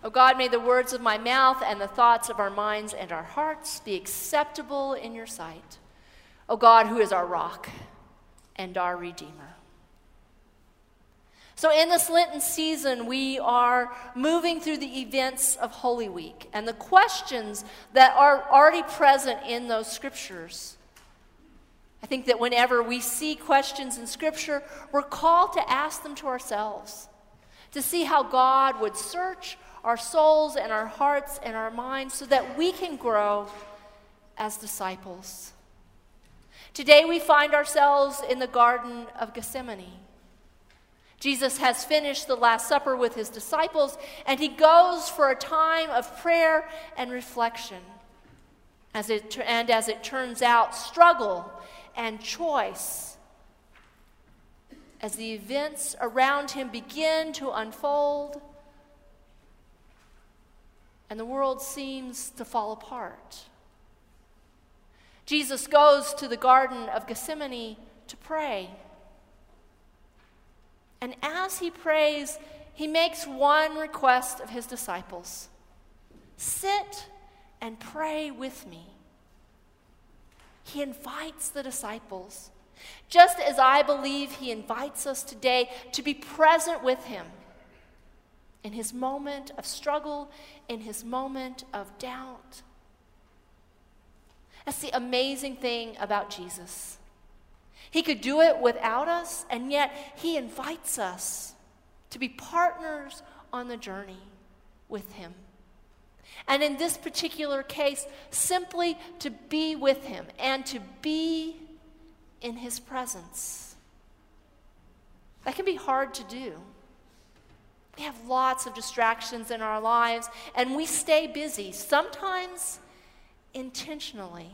O God, may the words of my mouth and the thoughts of our minds and our hearts be acceptable in your sight. O God, who is our rock and our Redeemer. So in this Lenten season, we are moving through the events of Holy Week and the questions that are already present in those scriptures. I think that whenever we see questions in Scripture, we're called to ask them to ourselves, to see how God would search our souls and our hearts and our minds so that we can grow as disciples. Today we find ourselves in the Garden of Gethsemane. Jesus has finished the Last Supper with his disciples, and he goes for a time of prayer and reflection. As it turns out, struggle and choice as the events around him begin to unfold and the world seems to fall apart. Jesus goes to the Garden of Gethsemane to pray. And as he prays, he makes one request of his disciples: sit and pray with me. He invites the disciples, just as I believe he invites us today to be present with him in his moment of struggle, in his moment of doubt. That's the amazing thing about Jesus. He could do it without us, and yet he invites us to be partners on the journey with him. And in this particular case, simply to be with him and to be in his presence. That can be hard to do. We have lots of distractions in our lives, and we stay busy, sometimes intentionally.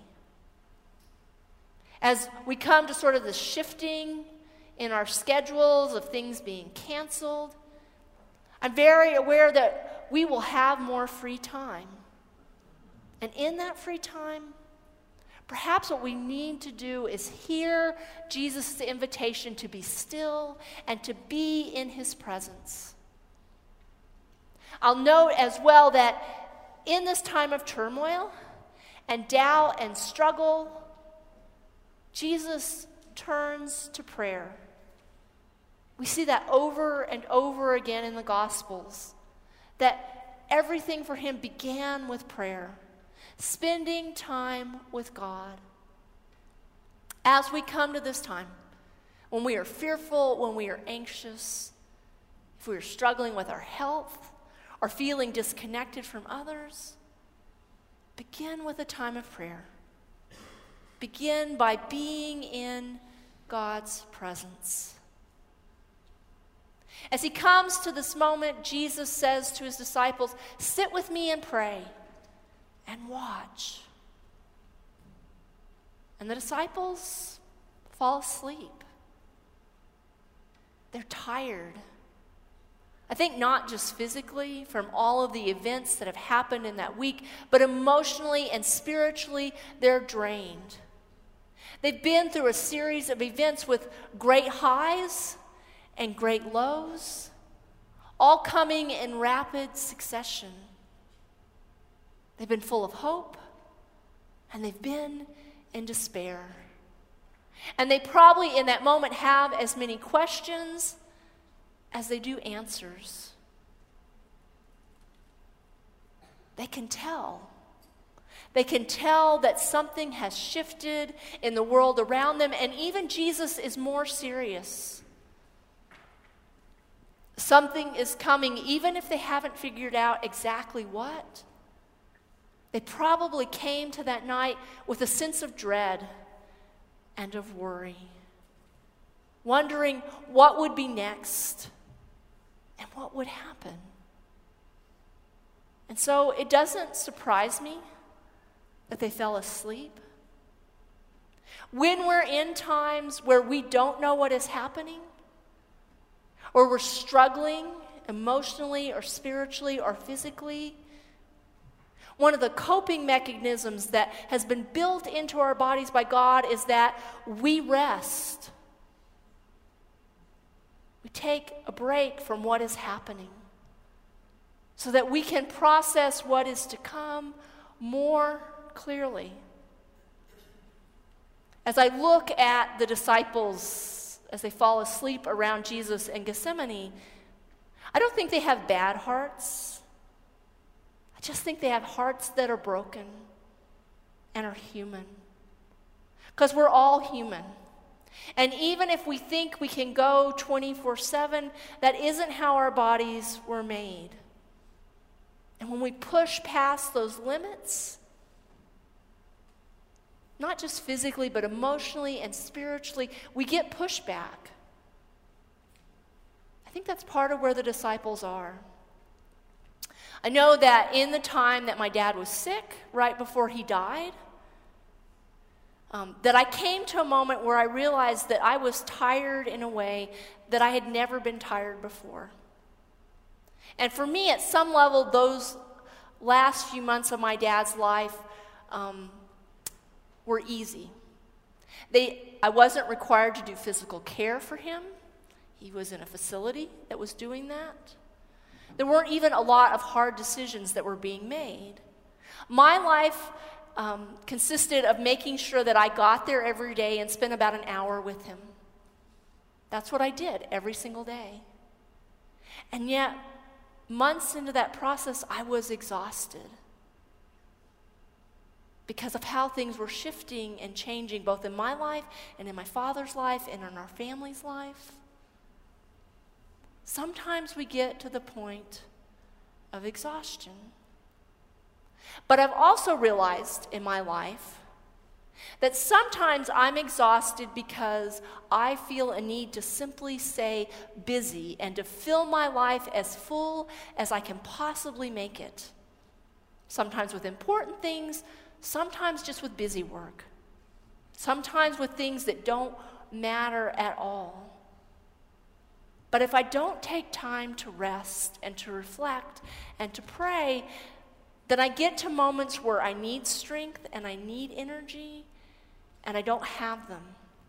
As we come to sort of the shifting in our schedules of things being canceled, I'm very aware that we will have more free time. And in that free time, perhaps what we need to do is hear Jesus' invitation to be still and to be in his presence. I'll note as well that in this time of turmoil and doubt and struggle, Jesus turns to prayer. We see that over and over again in the Gospels, that everything for him began with prayer, spending time with God. As we come to this time, when we are fearful, when we are anxious, if we are struggling with our health or feeling disconnected from others, begin with a time of prayer. Begin by being in God's presence. As he comes to this moment, Jesus says to his disciples, sit with me and pray and watch. And the disciples fall asleep. They're tired. I think not just physically from all of the events that have happened in that week, but emotionally and spiritually, they're drained. They've been through a series of events with great highs and great lows, all coming in rapid succession. They've been full of hope, and they've been in despair. And they probably in that moment have as many questions as they do answers. They can tell. They can tell that something has shifted in the world around them, and even Jesus is more serious. Something is coming, even if they haven't figured out exactly what. They probably came to that night with a sense of dread and of worry, wondering what would be next and what would happen. And so it doesn't surprise me that they fell asleep. When we're in times where we don't know what is happening, or we're struggling emotionally or spiritually or physically, one of the coping mechanisms that has been built into our bodies by God is that we rest. We take a break from what is happening so that we can process what is to come more clearly. As I look at the disciples as they fall asleep around Jesus in Gethsemane, I don't think they have bad hearts. I just think they have hearts that are broken and are human. Because we're all human. And even if we think we can go 24/7, that isn't how our bodies were made. And when we push past those limits, not just physically, but emotionally and spiritually, we get pushback. I think that's part of where the disciples are. I know that in the time that my dad was sick, right before he died, that I came to a moment where I realized that I was tired in a way that I had never been tired before. And for me, at some level, those last few months of my dad's life were easy. I wasn't required to do physical care for him. He was in a facility that was doing that. There weren't even a lot of hard decisions that were being made. My life consisted of making sure that I got there every day and spent about an hour with him. That's what I did every single day. And yet, months into that process, I was exhausted because of how things were shifting and changing both in my life and in my father's life and in our family's life. Sometimes we get to the point of exhaustion. But I've also realized in my life that sometimes I'm exhausted because I feel a need to simply say busy and to fill my life as full as I can possibly make it. Sometimes with important things, sometimes just with busy work. Sometimes with things that don't matter at all. But if I don't take time to rest and to reflect and to pray, then I get to moments where I need strength and I need energy, and I don't have them.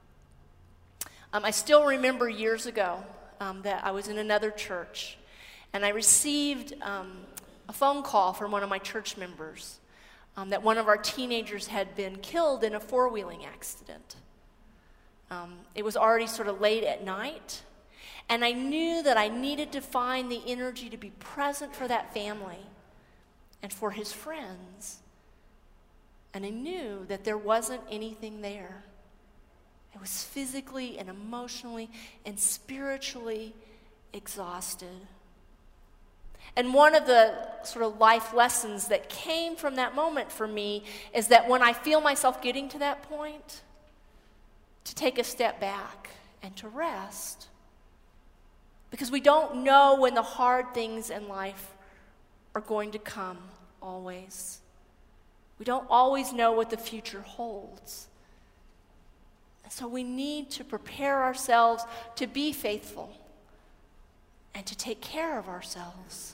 I still remember years ago that I was in another church, and I received a phone call from one of my church members that one of our teenagers had been killed in a four-wheeling accident. It was already sort of late at night, and I knew that I needed to find the energy to be present for that family and for his friends. And I knew that there wasn't anything there. I was physically and emotionally and spiritually exhausted. And one of the sort of life lessons that came from that moment for me is that when I feel myself getting to that point, to take a step back and to rest. Because we don't know when the hard things in life are going to come always. We don't always know what the future holds. And so we need to prepare ourselves to be faithful and to take care of ourselves.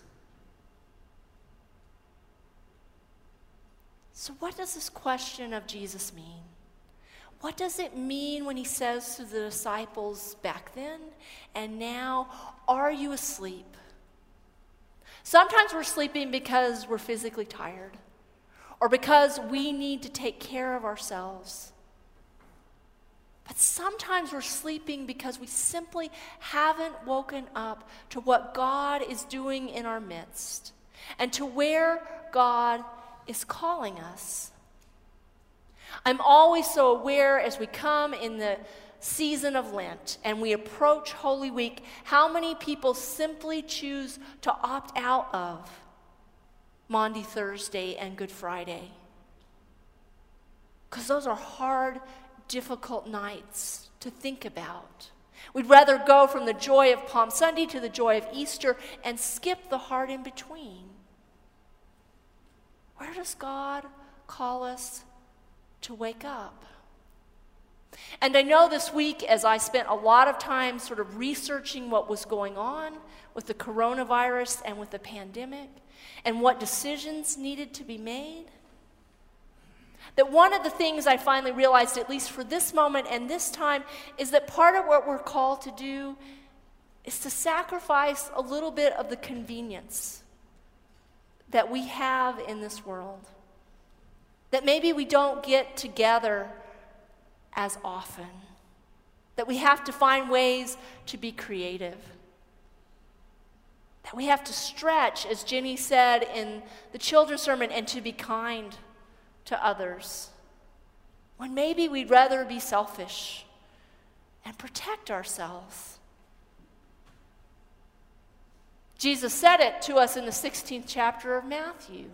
So what does this question of Jesus mean? What does it mean when he says to the disciples back then and now, are you asleep? Sometimes we're sleeping because we're physically tired or because we need to take care of ourselves. But sometimes we're sleeping because we simply haven't woken up to what God is doing in our midst and to where God is calling us. I'm always so aware as we come in the season of Lent and we approach Holy Week, how many people simply choose to opt out of Maundy Thursday and Good Friday. Because those are hard, difficult nights to think about. We'd rather go from the joy of Palm Sunday to the joy of Easter and skip the hard in between. Where does God call us to wake up? And I know this week, as I spent a lot of time sort of researching what was going on with the coronavirus and with the pandemic and what decisions needed to be made, that one of the things I finally realized, at least for this moment and this time, is that part of what we're called to do is to sacrifice a little bit of the convenience that we have in this world. That maybe we don't get together as often. That we have to find ways to be creative. That we have to stretch, as Jenny said in the children's sermon, and to be kind to others. When maybe we'd rather be selfish and protect ourselves. Jesus said it to us in the 16th chapter of Matthew.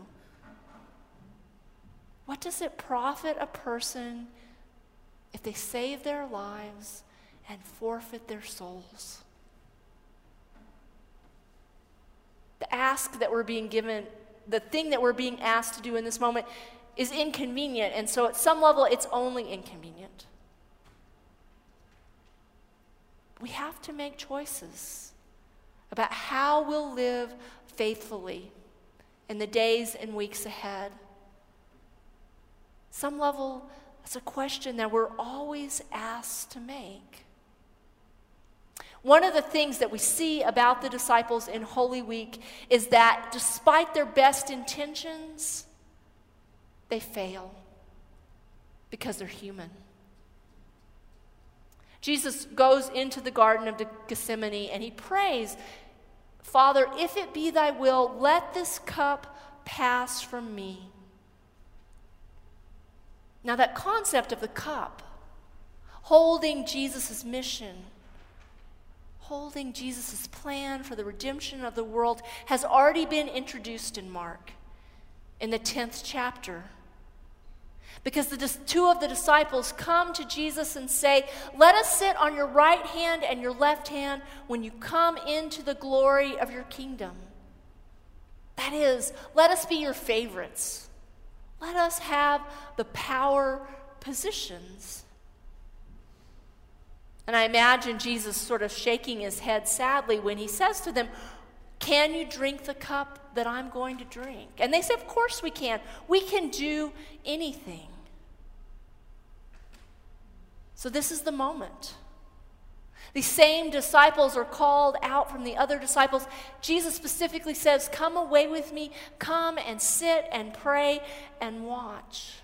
What does it profit a person if they save their lives and forfeit their souls? The ask that we're being given, the thing that we're being asked to do in this moment is inconvenient, and so at some level it's only inconvenient. We have to make choices about how we'll live faithfully in the days and weeks ahead. Some level, it's a question that we're always asked to make. One of the things that we see about the disciples in Holy Week is that despite their best intentions, they fail because they're human. Jesus goes into the Garden of Gethsemane and he prays, "Father, if it be thy will, let this cup pass from me." Now that concept of the cup, holding Jesus' mission, holding Jesus' plan for the redemption of the world, has already been introduced in Mark in the 10th chapter. Because two of the disciples come to Jesus and say, "Let us sit on your right hand and your left hand when you come into the glory of your kingdom." That is, let us be your favorites. Let us have the power positions. And I imagine Jesus sort of shaking his head sadly when he says to them, "Can you drink the cup that I'm going to drink?" And they say, "Of course we can. We can do anything." So this is the moment. These same disciples are called out from the other disciples. Jesus specifically says, "Come away with me. Come and sit and pray and watch."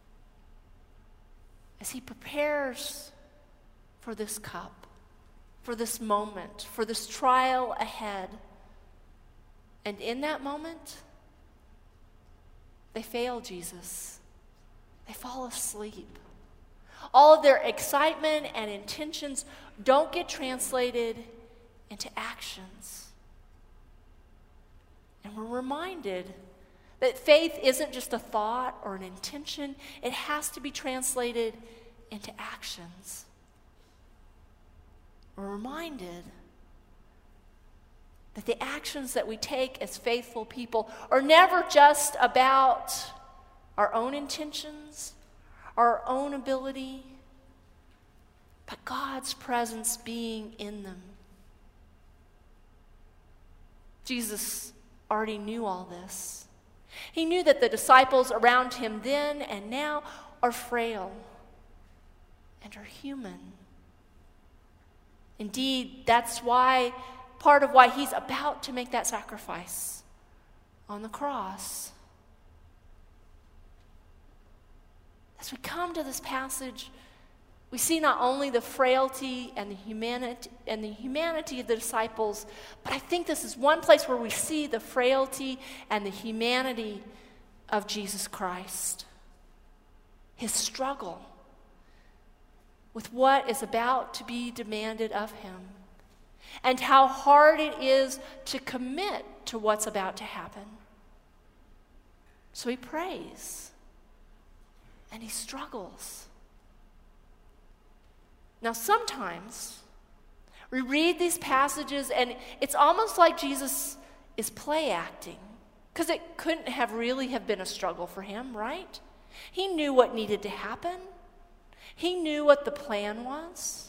As he prepares for this cup, for this moment, for this trial ahead. And in that moment, they fail Jesus. They fall asleep. All of their excitement and intentions don't get translated into actions. And we're reminded that faith isn't just a thought or an intention. It has to be translated into actions. We're reminded that the actions that we take as faithful people are never just about our own intentions, our own ability, but God's presence being in them. Jesus already knew all this. He knew that the disciples around him then and now are frail and are human. Indeed, that's part of why he's about to make that sacrifice on the cross. As we come to this passage, we see not only the frailty and the humanity of the disciples, but I think this is one place where we see the frailty and the humanity of Jesus Christ. His struggle with what is about to be demanded of him, and how hard it is to commit to what's about to happen. So he prays, and he struggles. Now sometimes we read these passages and it's almost like Jesus is play acting, because it couldn't have been a struggle for him, right? He knew what needed to happen. He knew what the plan was.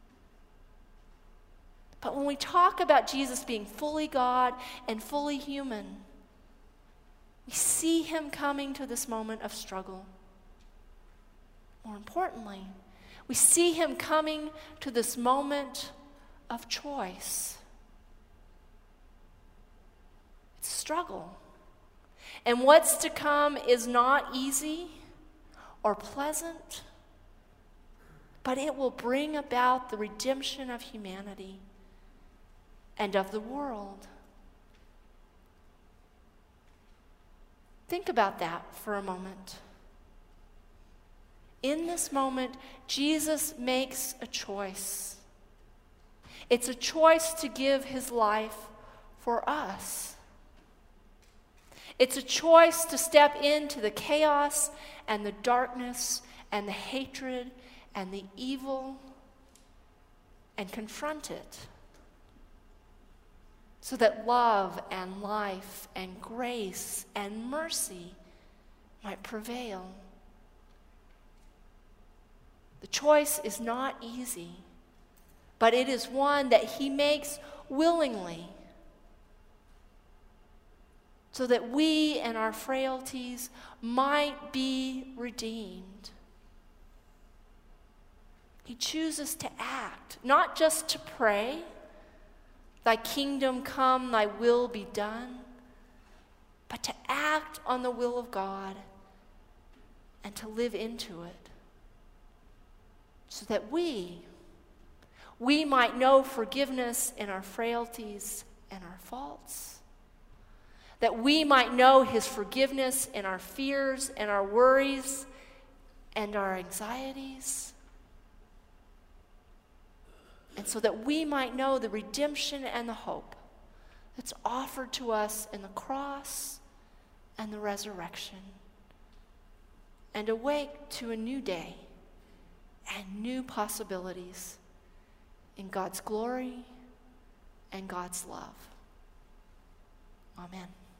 But when we talk about Jesus being fully God and fully human, we see him coming to this moment of struggle. More importantly, we see him coming to this moment of choice. It's a struggle. And what's to come is not easy or pleasant, but it will bring about the redemption of humanity and of the world. Think about that for a moment. In this moment, Jesus makes a choice. It's a choice to give his life for us. It's a choice to step into the chaos and the darkness and the hatred and the evil and confront it so that love and life and grace and mercy might prevail. The choice is not easy, but it is one that he makes willingly so that we and our frailties might be redeemed. He chooses to act, not just to pray, "Thy kingdom come, thy will be done," but to act on the will of God and to live into it so that we might know forgiveness in our frailties and our faults, that we might know his forgiveness in our fears and our worries and our anxieties, and so that we might know the redemption and the hope that's offered to us in the cross and the resurrection, and awake to a new day and new possibilities in God's glory and God's love. Amen.